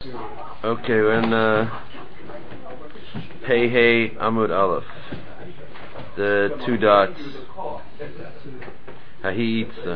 Okay, we're in Pei Hey Amud Aleph. The 2 dots. Hahi Itza.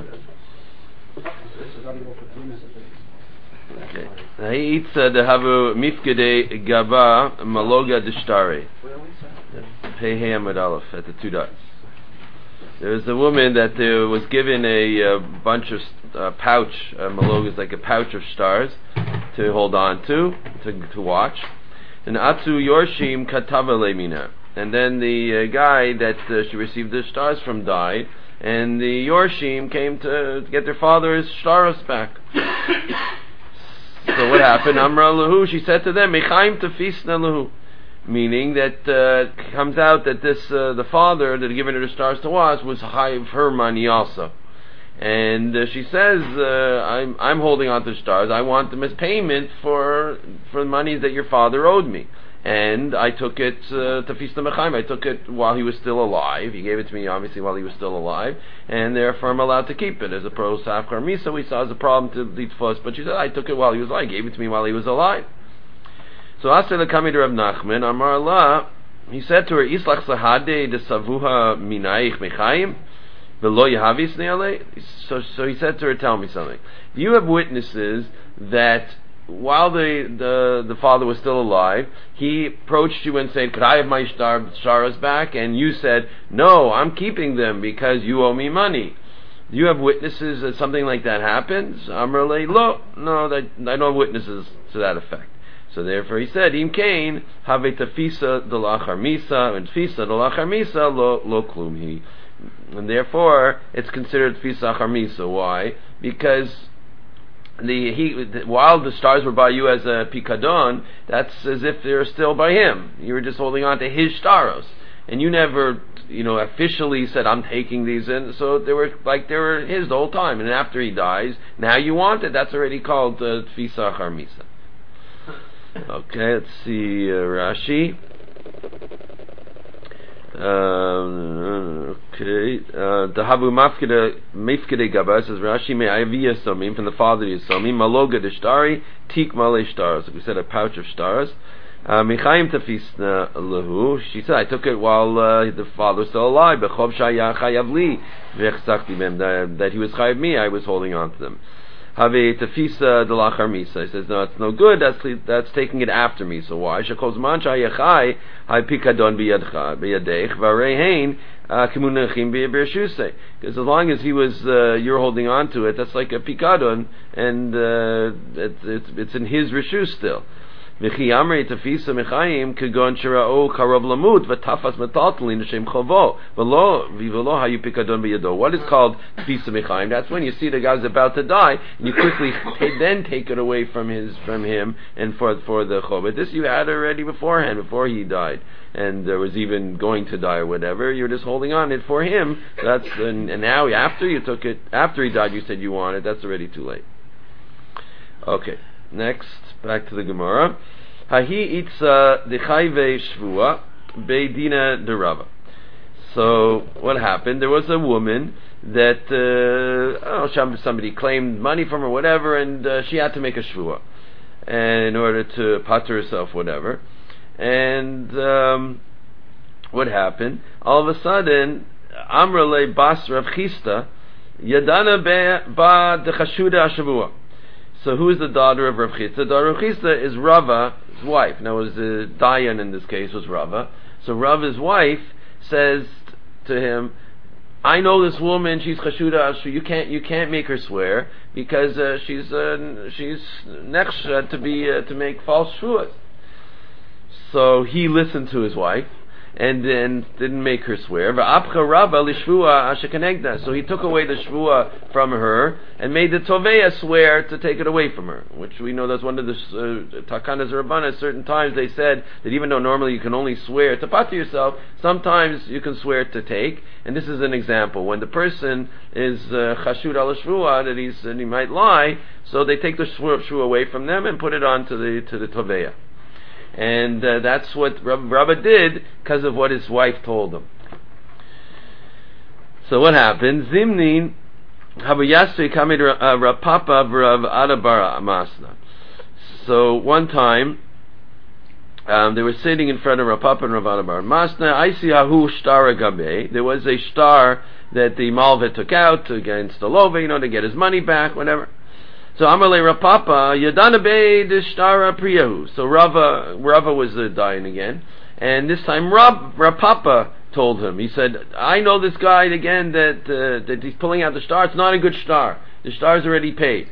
Okay. Hahi Itza dehavu mifkede gaba maloga deshtare. Pei Hey Amud Aleph at the 2 dots. There was a woman that was given a bunch of pouch. Maloga is like a pouch of stars to hold on to watch. And Atsu Yorshim Katava Lemina. And then the guy that she received the stars from died, and the Yorshim came to get their father's stars back. So what happened? Amra Lahu, she said to them, Mechaim Tafisna Lahu. Meaning that comes out that this the father that had given her the stars to watch was high of her money also. And she says, I'm holding on to the stars. I want them as payment for the money that your father owed me. And I took it to Fista Mechaim. I took it while he was still alive. He gave it to me, obviously, while he was still alive. And therefore I'm allowed to keep it. As a pro Safkar Misa, we saw as a problem to lead fuss. But she said, I took it while he was alive. I gave it to me while he was alive. So Asher Lekami to Rav Nachman, Amar Allah, he said to her, Islach Sahade de Savuha Minaich Mechaim. So he said to her, tell me something. You have witnesses that while the father was still alive, he approached you and said, could I have my sharas back? And you said, no, I'm keeping them because you owe me money. Do you have witnesses that something like that happens? Amrle, lo, no, I don't have witnesses to that effect. So therefore he said, Im kain have tafisa de lachar misa, and tafisa de lachar misa lo klumhi. And therefore, it's considered Tfisa Charmisa. Why? Because while the stars were by you as a pikadon, that's as if they're still by him. You were just holding on to his staros, and you never, officially said, "I'm taking these in." So they were his the whole time. And after he dies, now you want it. That's already called Tfisa Charmisa. Okay, let's see Rashi. The Habu Mifkede Gaba says Rashi me Ayviya Somim from the father Yisomim Maloga de Shtari Tik Male Stars. We said a pouch of stars. Mechaim Tafisna Lahu. She said I took it while the father was still alive. Bechov Shaya Chayav Li Vechsakti Mem that he was chayav me. I was holding on to them. Have tafisa de lachar misa. He says, no, it's no good. That's taking it after me. So why? Shekol zman shayachai hay pikadon biyadech varehein kimunachim biyabirshusei. Because as long as he was, you're holding on to it, that's like a pikadon, and it's in his reshus still. V'chi amrei tafisa mechayim kagon shirao karov lamut v'tafas metaltalin l'shem chovo v'lo hayu pikadon b'yado. What is called tafisa mechayim? That's when you see the guy's about to die, and you quickly then take it away from him and for the chov. But this you had already beforehand, before he died, and there was even going to die or whatever. You're just holding on it for him. And now after you took it, after he died, you said you want it. That's already too late. Okay. Next, back to the Gemara. Hahi itza dechayve shvua beidina derava. So what happened? There was a woman that somebody claimed money from her, whatever, and she had to make a shvua, and in order to pater herself, whatever. And what happened? All of a sudden, Amrele bas Rav Chista yadana ba dechashuda shavua. So who is the daughter of Rav Chista? The daughter of Chista is Rava's wife. Now, it was Dayan in this case was Rava. So Rava's wife says to him, I know this woman, she's Chashuda Ashu, you can't make her swear, because she's nechsha to make false shvuas. So he listened to his wife, and then didn't make her swear. So he took away the shvua from her and made the toveya swear to take it away from her, which we know that's one of the takanas Rabbana. At certain times they said that even though normally you can only swear to pater yourself, sometimes you can swear to take. And this is an example when the person is chashud al shvua that he might lie, so they take the shvua away from them and put it on to the toveya. And that's what Rabba did because of what his wife told him. So what happened? Zimnin Habayasri Kamid Rapapa Rav Adabara Amasna. So one time, they were sitting in front of Rav Papa and Rav Ada bar Masna. I see Ahu Shtara Gabe. There was a star that the Malva took out against the Lova, to get his money back, whatever. So Amalei Rav Papa, Yadana Be de Shtara Priyahu. So Rava was dying again. And this time Rav Papa told him. He said, I know this guy again that he's pulling out the star. It's not a good star. The star's already paid.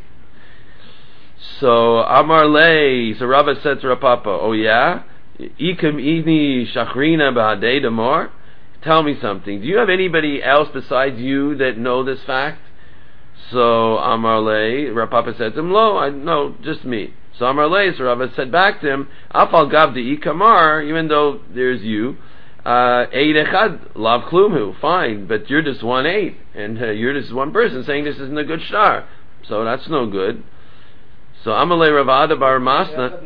So Amar Lei, so Rava said to Rav Papa, oh yeah? Ikem Ini Shachrina Ba'adei Damar? Tell me something. Do you have anybody else besides you that know this fact? So Amar Lei, Rav Papa said to him, no, just me. So Amar Lei, so Rava said back to him, Afal Gav de Ikamar, even though there's you, Eid Echad, Lav Klumhu, fine, but you're just 1/8, and you're just one person saying this isn't a good star. So that's no good. So Amalei Rav Ada bar Masna.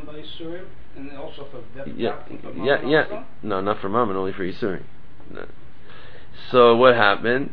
No, not for Mammon, only for Yisurim. No. So what happened?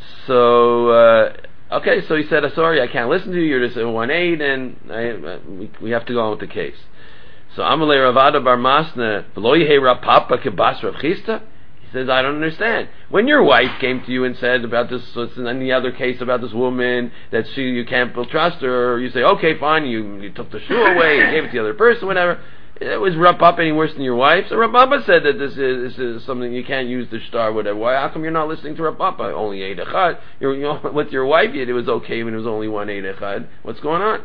So okay, so he said, sorry, I can't listen to you. You're just a 1/8, and we have to go on with the case. So Amalei Rav Ada bar Masna, V'lo yehei Rav Papa kebas Rav Chisda. He says, I don't understand. When your wife came to you and said about this, in any other case about this woman, that you can't trust her, or you say, okay, fine, you took the shoe away, you gave it to the other person, whatever. It was Rav Papa any worse than your wife? So Rav Papa said that this is something you can't use the star, whatever. Why? How come you're not listening to Rav Papa? Only 8 echad. With your wife, it was okay when it was only 1/8 echad. What's going on?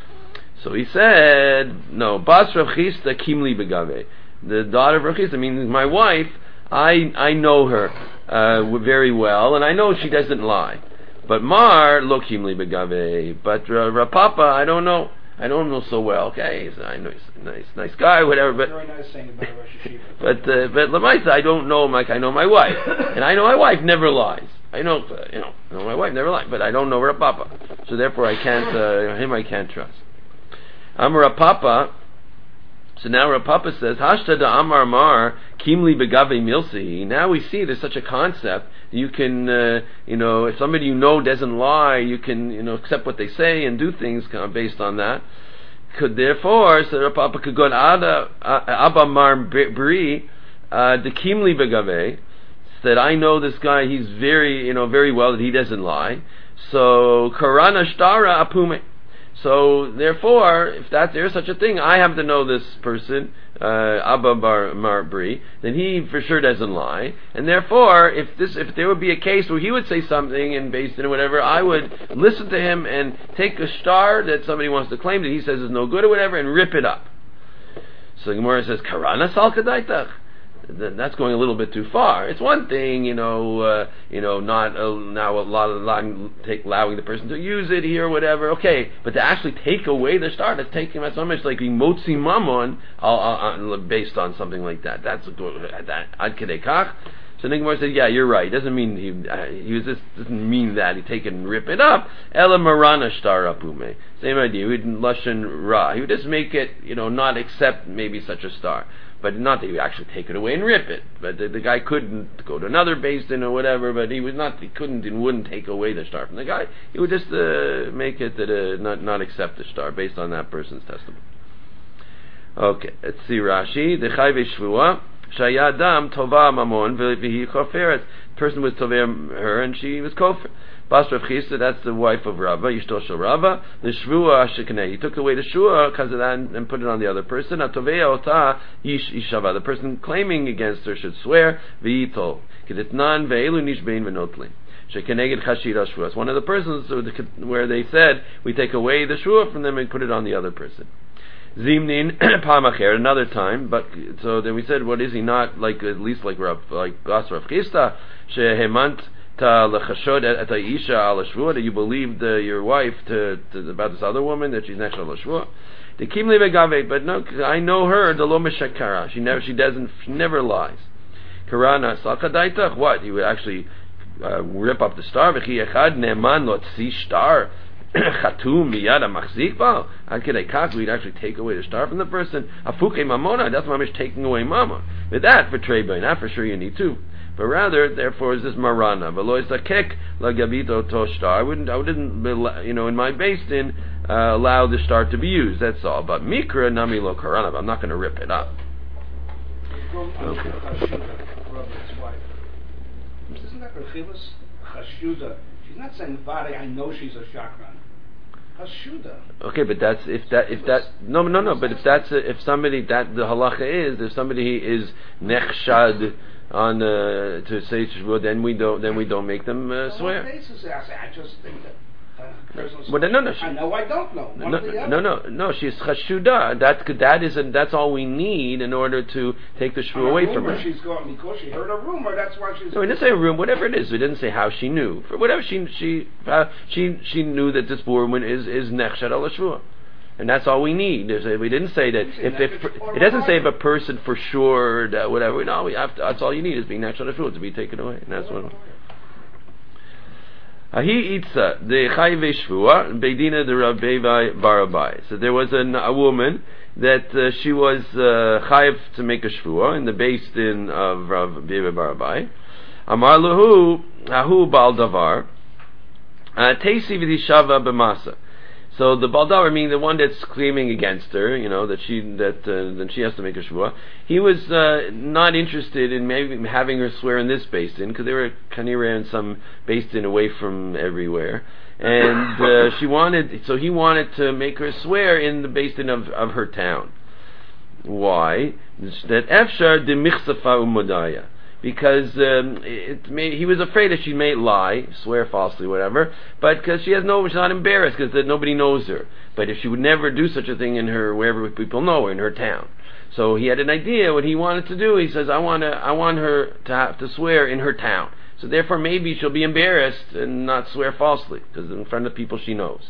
So he said, no, Bas Rav Chisda Kimli Begave. The daughter of Rav Chisda, means my wife, I know her very well, and I know she doesn't lie. But Mar Lo Kimli Begave. But Rav Papa, I don't know so well. Okay, so I know he's a nice guy, whatever. But very nice thing about Rosh Hashiva. but Lamaisa, I don't know him like I know my wife, and I know my wife never lies. I know my wife never lies, but I don't know Rav Papa, so therefore I can't I can't trust. Amar Rav Papa. So now Rav Papa says, Hashta da Amar Mar Kimli Begave Milsi. Now we see there's such a concept. You can, if somebody doesn't lie, you can, accept what they say and do things kind of based on that. Could therefore, so Rav Papa could go to Abba Mar Bri, the Kimli Begave, that I know this guy, he's very, very well that he doesn't lie. So Karana Shtara Apume. So therefore, if there's such a thing, I have to know this person, Abba Bar Marbri, then he for sure doesn't lie. And therefore, if there would be a case where he would say something and based on whatever, I would listen to him and take a star that somebody wants to claim that he says is no good or whatever and rip it up. So Gemara says, Karana Salkadaitach. That's going a little bit too far. It's one thing, not now allowing the person to use it here, or whatever. Okay, but to actually take away the star, that's taking that's so much like being motzi mammon based on something like that. That's ad kedei kach. So Nigmar said, yeah, you're right. It doesn't mean doesn't mean that he take it and rip it up. Ela marana shtar apume. Same idea. He would lashon ra. He would just make it, not accept maybe such a star. But not that he would actually take it away and rip it. But the guy couldn't go to another basin or whatever. But he couldn't and wouldn't take away the star from the guy. He would just make it that not accept the star based on that person's testimony. Okay, let's see Rashi. The chayve shvua shayadam tova mamon v'hi choferet. Person was toveh her and she was kofer. Bas Rav Chisda, that's the wife of Rava, Yishto Shel Rava. The Shvua Shekaneh, he took away the Shvua because of that and put it on the other person. Atovea Ota Yishava, the person claiming against her should swear, V'yitol. Kedetnan ve'elu nishbein v'notli. Shekaneged Chashira Shvua. It's one of the persons where they said, we take away the Shvua from them and put it on the other person. Zimnin Pamacher, another time, but so then we said, what is he not like, at least like Bas Rav Chisda, Shehemant, that you believed your wife about this other woman that she's next to Lashvua. The Kimli Begave, but no, I know her. The Lo Meshakara. She never lies. Karana Salkadaitach. What? He would actually rip up the star. V'chi echad ne'eman lo tzi star chatum miyad machzik bal. Akidei we'd actually take away the star from the person. Afuke mamona. That's mamish taking away mama. With that for treba, not for sure you need to. But rather, therefore, is this marana? V'lo isakek lagabito toshtar. I wouldn't, in my basin, allow the shtar to be used. That's all. But mikra nami lo karanav. I'm not going to rip it up. Okay. Isn't that Rechilus? Chashuda. She's not saying Vade, I know she's a shakran. Chashuda. Okay, but that's if somebody that the halacha is if somebody is nechshad on to say shvuah, then we don't make them swear. On what basis? I just think that. Well, no, I know. I don't know. No. She's chashuda. That's all we need in order to take the shvuah away from her. She's going because she heard a rumor. That's why she's. No, we didn't say a rumor. Whatever it is, we didn't say how she knew. For whatever she knew that this woman is nechshad al shvuah, and that's all we need. We didn't say that it doesn't say if a person for sure that whatever. No, we have to, that's all you need is being nechshad al shvuah to be taken away, and that's what. He eats the chayve shvua beidina de Rav Bevai Barabai. So there was a woman that she was chayiv to make a shvua in the beis din of Rav Bevai Barabai. Amar lahu ahu bal davar teisi v'dishava b'masa. So the baldavar, meaning the one that's claiming against her, that then she has to make a shvua. He was not interested in maybe having her swear in this beis din because they were kanireh in some beis din away from everywhere, and he wanted to make her swear in the beis din of her town. Why? That efshar de michsafa umodaya. Because he was afraid that she may lie, swear falsely, whatever, but because she's not embarrassed because nobody knows her. But if she would never do such a thing in her, wherever people know her, in her town. So he had an idea what he wanted to do. He says, I want her to have to swear in her town. So therefore maybe she'll be embarrassed and not swear falsely, because in front of people she knows.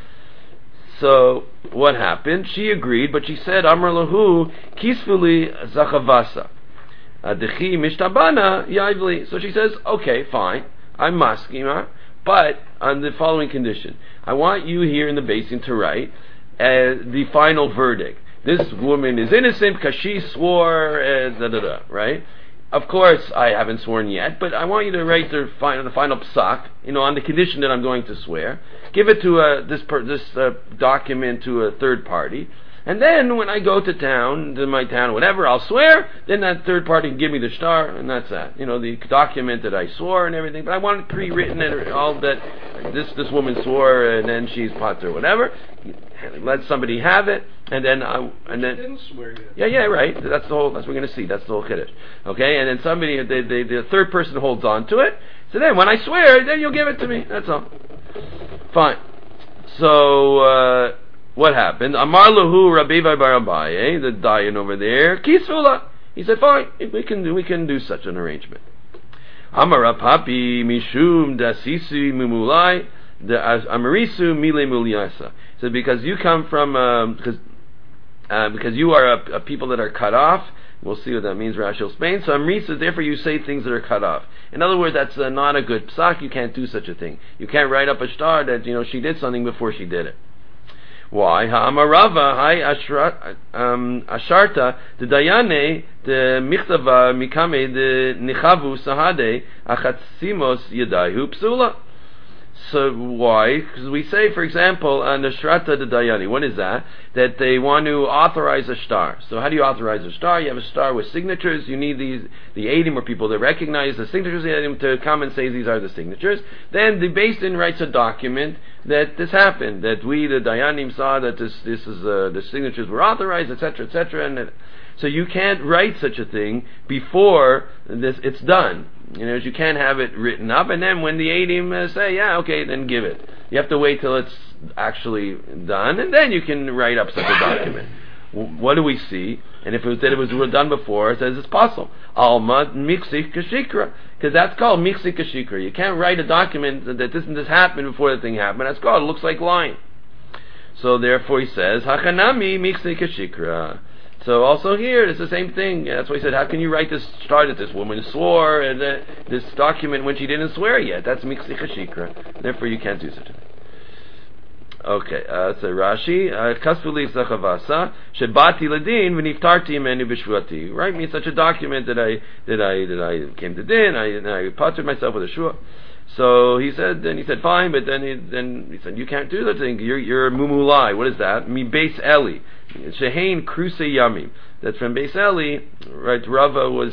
So what happened? She agreed, but she said, Amar lahu kisfuli zachavasa. Adechi mishtabana yaivli. So she says, okay, fine, I'm maskima, but on the following condition: I want you here in the basin to write the final verdict. This woman is innocent because she swore, right? Of course, I haven't sworn yet, but I want you to write the final psak, on the condition that I'm going to swear. Give it to this document to a third party. And then when I go to my town, whatever, I'll swear, then that third party can give me the shtar, and that's that. The document that I swore and everything, but I want it pre-written and all that this woman swore and then she's patur, whatever. Let somebody have it, and then she didn't swear yet. Yeah, right. That's what we're going to see. That's the whole kiddush. Okay, and then somebody, the third person holds on to it. So then when I swear, then you'll give it to me. That's all. Fine. So, what happened? Amar lahu Rabbi Barabai, the dayan over there, kisula. He said, fine, we can do such an arrangement. Amar Papi mishum dasisi mimulai the amarisu mile muliasa. So because you come from because you are a people that are cut off. We'll see what that means. Rashi will explain. So amrisa, therefore you say things that are cut off. In other words, that's not a good psak. You can't do such a thing. You can't write up a shtar that she did something before she did it. Why? Ha'amarava hai asharta the dayane the michtava mikame the nichavu sahade achatsimos yadayu psula. So why? Because we say, for example, nashrata the dayani. What is that? That they want to authorize a shtar. So how do you authorize a shtar? You have a shtar with signatures. You need the eidim, or people that recognize the signatures of the eidim, to come and say these are the signatures. Then the beis din writes a document that this happened, that we, the dayanim, saw that this is the signatures were authorized, etc., etc. And so you can't write such a thing before it's done. You can't have it written up, and then when the eidim say, yeah, okay, then give it. You have to wait till it's actually done, and then you can write up such a document. What do we see? And if it was done before, it says it's possible. Alma mixik kashikra, because that's called mixik kashikra. You can't write a document that this happened before the thing happened. That's called, it looks like lying. So therefore he says, hachanami mixik kashikra. So also here, it's the same thing. That's why he said, how can you write this shtar that this woman swore, and this document when she didn't swear yet? That's mixi chashikra. Therefore you can't do such a thing. Okay, so Rashi, kasvuli zachavasa, shebati ladin v'niftarti imenu b'shvuati. Write me such a document that I came to din, I pattered myself with a shua. So he said fine, but then he said you can't do that thing. You're mumulai. What is that? Mi Beis Eli. Shehein Kruse Yamim. That's from Beis Eli, right? Rava was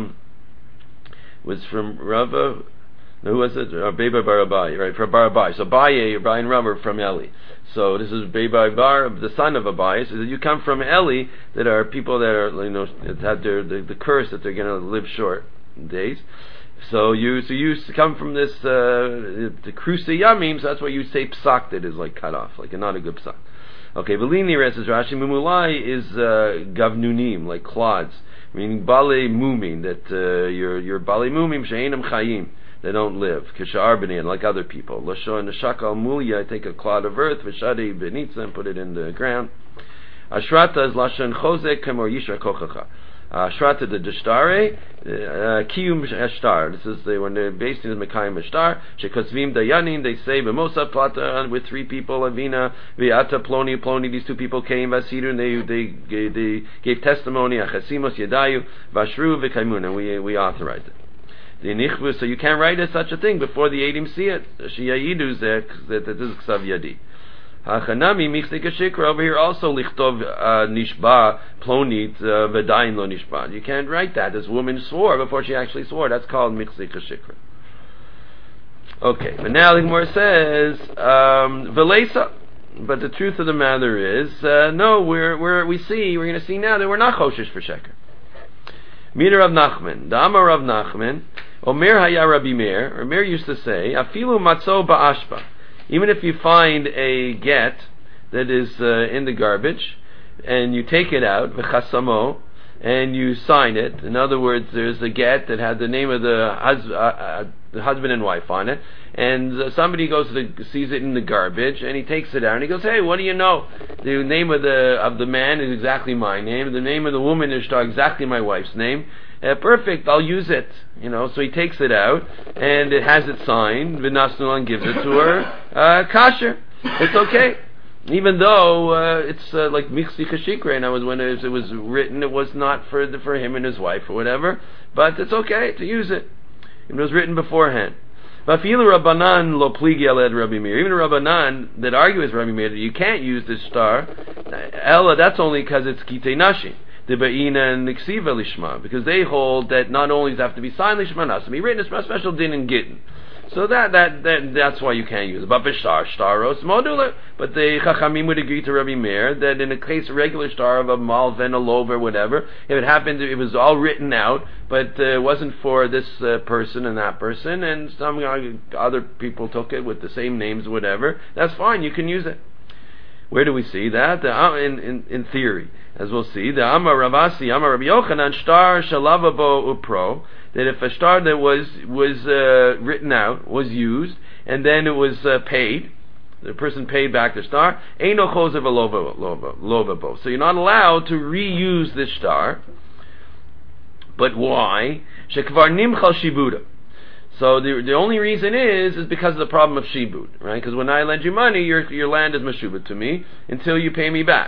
from Rava. No, who was it? Beba Bar Abai, right? From Bar Abai. So Abaye and Rava are from Eli. So this is Beba Bar, the son of Abai. So that you come from Eli, that are people that are that had the curse that they're going to live short days. So you come from this the Kruse Yamim. So that's why you say psak that is like cut off, like not a good psak. Okay, Velini Res is Rashi. Mumulai is gavnunim, like clods, meaning bale mumim, that your bale mumim she'enam chayim, they don't live. Kishar b'nein, like other people. Lashon neshakal mulya, I take a clod of earth, v'shadi b'nitza, and put it in the ground. Ashrata is lashon chozek kamor yishar kochacha. Ashrata the Deshtare, Kiyum Ashtar. This is when they're based in the Mekayim Ashtar. Shekosvim Dayanin, they say, Bemosa Plata, with three people, Avina, Viata, Ploni, these two people came, Vasidu, and they gave testimony, Achasimos Yadayu, Vashru, Vikaimun, and we authorized it. The Nichvu, so you can't write such a thing before the Eidim see it. Shiyayidu Zek, that this is Ksav Yadi. Hachanami michzik shikra over here also lichtov nishba plonit v'dayin lo nishba. You can't write that. This woman swore before she actually swore. That's called michzik shikra. Okay, but now the Gemara says velesa. But the truth of the matter is, no, we're going to see now that we're not choshesh for sheker. Mida Rav Nachman, the Amar Rav Nachman, Omer haya Rabbi Meir. Rabbi Meir used to say, afilu matzo ba'ashba. Even if you find a get that is in the garbage, and you take it out, v'chasamo, and you sign it. In other words, there's a get that had the name of the husband and wife on it, and somebody sees it in the garbage, and he takes it out, and he goes, "Hey, what do you know? The name of the man is exactly my name. The name of the woman is exactly my wife's name. Perfect, I'll use it." So he takes it out, and it has it signed. V'nasnulan gives it to her. Kasher, it's okay. Even though it's like michsi chashikre, and when it was written, it was not for him and his wife or whatever, but it's okay to use it. It was written beforehand. Vafilu Rabbanan lo pligi aled Rabbi Meir. Even Rabbanan that argue with Rabbi Meir that you can't use this star, Ella, that's only because it's kitei nashi. The Ba'ina and Niksiva Lishma, because they hold that not only does it have to be signed Lishma, it has to be written, it's a special din in Gittin. So that's why you can't use it. But Bishtar, Shtaros, Modular. But the Chachamim would agree to Rabbi Meir that in a case of regular star of a malven, a lobe, or whatever, if it happened, it was all written out, but it wasn't for this person and that person, and some other people took it with the same names, whatever, that's fine, you can use it. Where do we see that? In theory, as we'll see, the Amar Ravasi, Amar Rabbi Yochanan, Shtar Shalavabo Upro, that if a star that was written out, was used, and then it was paid, the person paid back the star, Eino Chosev Lovabo. So you're not allowed to reuse this star. But why? Shekvar Nimchal Shibuda. So the only reason is because of the problem of shibud, right? Because when I lend you money, your land is meshubah to me until you pay me back.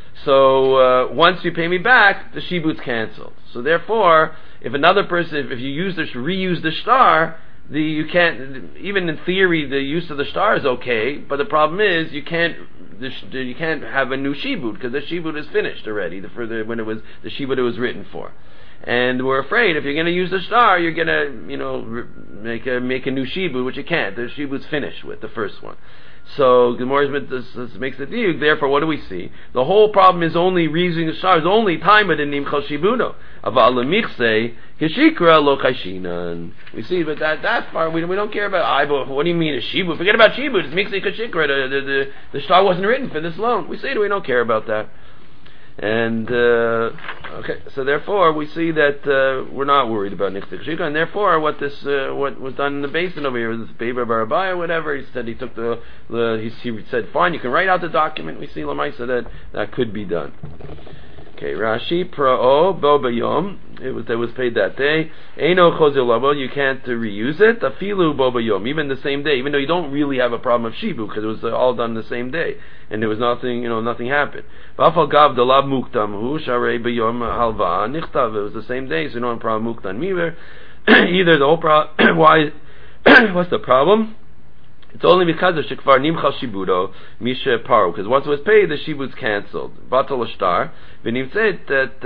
So once you pay me back, the shibud's canceled. So therefore, if another person, if you reuse the star, you can't. Even in theory, the use of the star is okay, but the problem is you can't have a new shibud because the shibud is finished already. When it was the shibud it was written for. And we're afraid if you're going to use the star, you're going to, make a new shibud, which you can't. The shibud's finished with the first one. So Gemara makes the diuk. Therefore, what do we see? The whole problem is only reusing the star. Is only time at the nimchal shibuno. Aval lemichse kishikra lo chayshinan. We see, but that part we don't care about. What do you mean a shibud? Forget about shibud. It's michse kishikra. The star wasn't written for this loan. We say we don't care about that. And okay, so therefore we see that we're not worried about nichzik shika, and therefore what was done in the basin over here was this Beber Barabai or whatever. He said he said fine, you can write out the document. We see Lamaisa that could be done. Okay, Rashi Pra'o Bo Bayom. That was paid that day. Eino Chozil Labo. You can't reuse it. Afilu Bo Bayom. Even the same day, even though you don't really have a problem of shibu because it was all done the same day, and there was nothing, nothing happened. V'afal Gav Dalav Muktam Hu Sharei Bayom Halva Nichtav. It was the same day, so you don't have a problem Muktam either. The whole problem. Why? What's the problem? It's only because of Shekvar Nimchal Shibudo Misha Paro, because once it was paid, the shibud's cancelled. Batal Ashtar, V'nimtzet that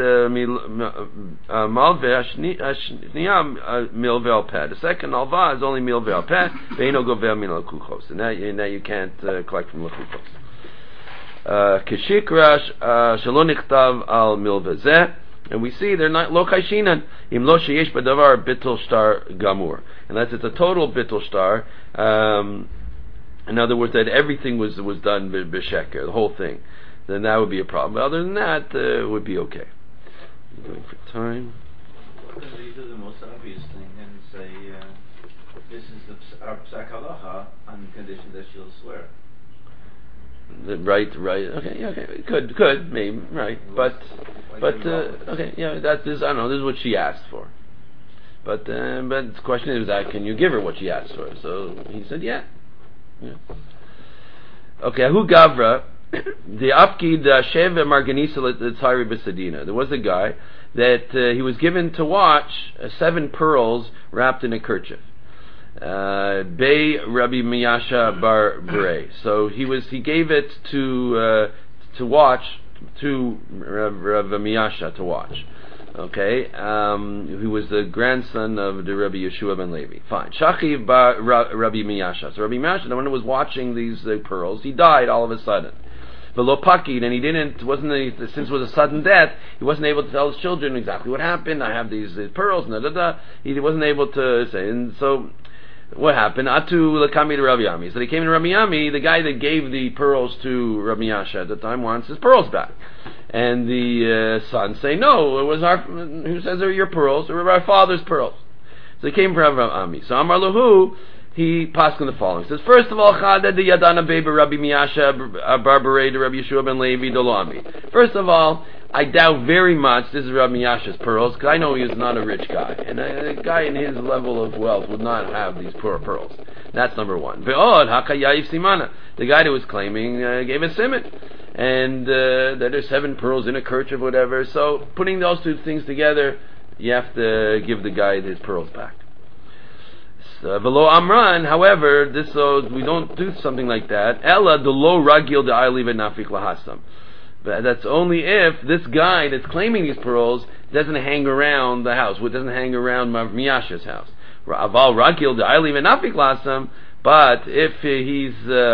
Malve Ashniya Milve Al Peh. The second Alva is only Milve Al Peh, Ve'ino Gover Min Al Kuchos. And now you can't collect from L'Kuchos. Keshikra Shalon Nichtav Al Milve Zeh. And we see they're not lo kaishinan im lo sheyesh b'davar bittul shtar gamur, unless it's a total bittul shtar. In other words, that everything was done b'sheker, the whole thing. Then that would be a problem. But other than that, it would be okay. I'm going for time. What if they do the most obvious thing and say this is our psak halacha on the condition that she'll swear? Right. Okay. Could, maybe, right. But okay, yeah. That is, I don't know. This is what she asked for. But the question is that can you give her what she asked for? So he said, yeah. Okay. Ahu Gavra, the Afkid Shev Marganisa L'Tzari B'Sadina. There was a guy that he was given to watch 7 pearls wrapped in a kerchief. Bei Rabbi Miyasha Bar Bere. So he gave it to watch to Rabbi Miyasha to watch. Okay, he was the grandson of the Rabbi Yeshua ben Levi. Fine. Shachiv Bar Rabbi Miyasha. So Rabbi Miyasha, the one who was watching these pearls, he died all of a sudden. V'lo pakid, and since it was a sudden death, he wasn't able to tell his children exactly what happened. I have these pearls, He wasn't able to say, and so. What happened? Atu lekami to Rabbi Yami. So they came to Rabbi Yami. The guy that gave the pearls to Rabbi Yasha at the time wants his pearls back. And the sons say, no, it was who says they're your pearls? They were our father's pearls. So they came from Rabbi Yami. So Amar Lahu, he passed on the following. He says, first of all, Chada de Yadana Bebe Rabbi Miyasha Barbare de Rabbi Yeshua ben Levi Dolami. First of all, I doubt very much this is Rabbi Miyasha's pearls, because I know he is not a rich guy. And a guy in his level of wealth would not have these poor pearls. That's number one. Ve'od hakayayiv simana. The guy that was claiming gave a simon. And that there's 7 pearls in a kerchief or whatever. So putting those two things together, you have to give the guy his pearls back. Velo Amran, however, we don't do something like that. Ella the lo ragil de ayliv nafik lahasam. But that's only if this guy that's claiming these pearls doesn't hang around the house, doesn't hang around Miyasha's house. Aval ragil de ayliv nafik lahasam. But if he's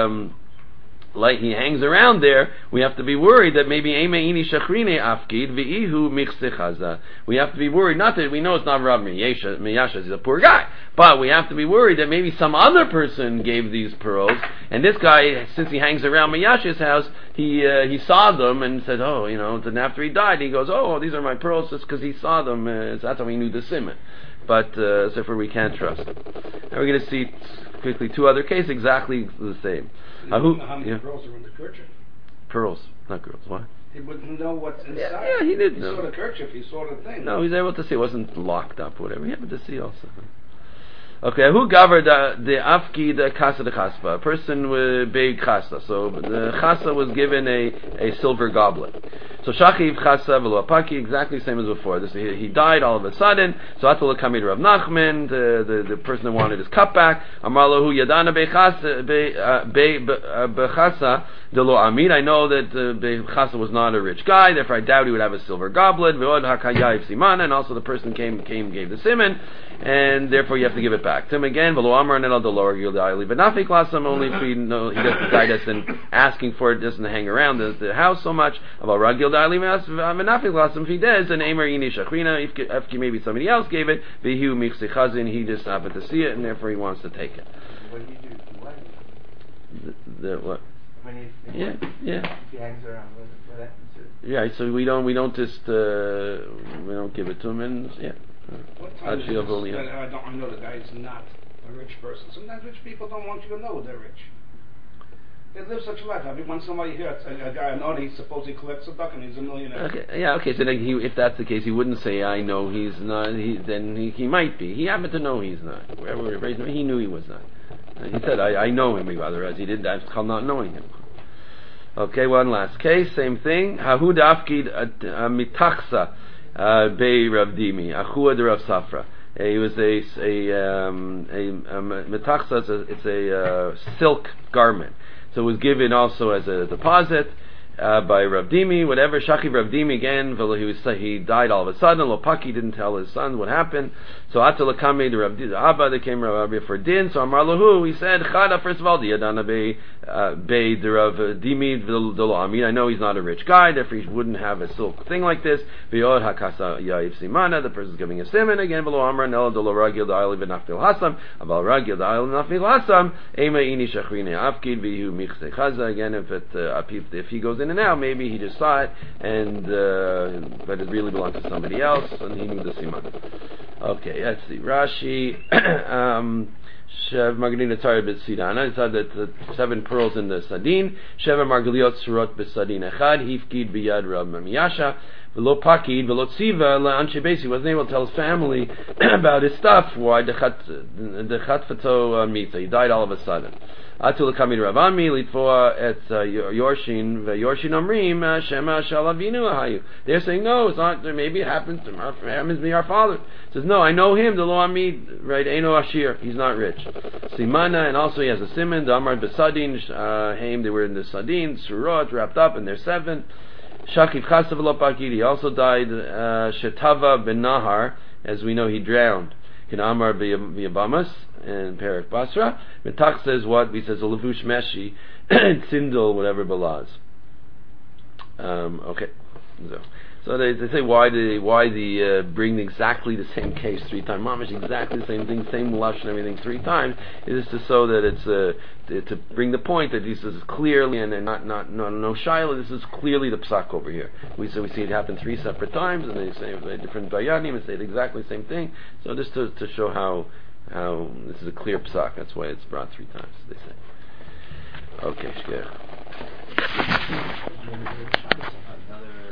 like he hangs around there, we have to be worried that maybe Emeini Shachrine Afkid V'ihu Michsechaza. We have to be worried, not that we know it's not Rav Miyasha, he's a poor guy, but we have to be worried that maybe some other person gave these pearls, and this guy, since he hangs around Miyasha's house, he saw them and said, then after he died, he goes, these are my pearls, just because he saw them, so that's how he knew the simon. But so far we can't trust. Now we're going to see quickly 2 other cases exactly the same. How many pearls are in the kerchief? Pearls, not girls. What? He wouldn't know what's inside. Yeah, he did know. He saw the kerchief, he saw the thing. No, he was able to see. It wasn't locked up, whatever. He happened to see also. Okay, who governed the afki the kasa de chaspa? A person with big chasa. So the chasa was given a silver goblet. So shachiv chasa v'lo apaki, exactly the same as before. He died all of a sudden. So atul kami to Rav Nachman, the person that wanted his cup back. Amalahu yadana bechasa de lo amid. I know that bechasa was not a rich guy, therefore I doubt he would have a silver goblet. Ve'od hakayayiv simana, and also the person came gave the simon, and therefore you have to give it back to him again. V'lo amar nenal de lower gildaili, but nafik lasam, only if we know he doesn't, the guy doesn't asking for it, doesn't hang around the house so much. About ragil daili nafik lasam, if he does, and emer ini shachrina, if maybe somebody else gave it, v'hu michsi chazin, he just happened to see it, and therefore he wants to take it. What do you do? The what? When yeah. If he hangs around, what happens to it? Yeah, so we don't just we don't give it to him, and yeah. What time I know the guy's not a rich person. Sometimes rich people don't want you to know they're rich. They live such a life. Every once in a while you hear a guy I know, he supposedly collects a duck and he's a millionaire. Okay, so then if that's the case, he wouldn't say, I know he's not, then he might be. He happened to know he's not. Wherever he raised him, he knew he was not. He said, I know him, otherwise he did that. It's called not knowing him. Okay, one last case, same thing. Hahud afkid mitachsa be Rav Dimi, achua de Rav Safra. He was a metachsa. It's a silk garment. So it was given also as a deposit by Rav Dimi, whatever. Shachiv Rav Dimi again. He died all of a sudden. Lopaki didn't tell his son what happened. So Atalakame the Rav Dimi, the Abba, they came Rav Abba for din. So Amar Lahu, he said, Chada, first of all, Diyadana Bei the Rav Dimi Delo Amin. I know he's not a rich guy, therefore he wouldn't have a silk thing like this. V'yod Hakasa Yaif Simana, the person's giving a simon again. V'lo Amar Nela Delo Ragil Da'ali V'nafil Hasam. Aval Ragil Da'ali V'nafil Hasam. Ema Ini Shachrine Afkid V'yu Michse Chaza. Again, if he goes in and out, maybe he just saw it, and but it really belongs to somebody else, and he knew the siman. Okay, let's see. Rashi, Shev Margalina Tzara B'Sidana. It said that the 7 pearls in the sadin. Sheva Margaliot Surot B'Sadin Echad. Hifkid B'Yad Rav Mamiyasha. V'lo Pakid V'lo Tziva La'anche Beis. He wasn't able to tell his family about his stuff. Why the Chatfato Mita? He died all of a sudden. Atul Kamid Ravami Litfoa et Yorshin Yorshin Omrim Shema Shalavinu Ahayu. They're saying no, it's not. Maybe it happened to our father. It says no, I know him. The Lo Amid, right? Eino Ashir. He's not rich. Simana, and also he has a simon. The Amar Besadin Haim. They were in the Sadin Surot, wrapped up, and they're 7. Shakiv Chasav Lopakid. He also died. Shetava Ben Nahar, as we know, he drowned. Can Amar V'Yabamas and Perak Basra. Metach says what? He says a Levush Meshi and Sindel, whatever Balaz. Okay. So they say why bring exactly the same case 3 times? Mamish, exactly the same thing, same lush and everything 3 times. Is this to show that it's to bring the point that this is clearly and no shaila. This is clearly the psak over here. We see it happen 3 separate times, and they say different bayanim and say exactly the same thing. So just to show how this is a clear psak. That's why it's brought 3 times. They say. Okay, shkech.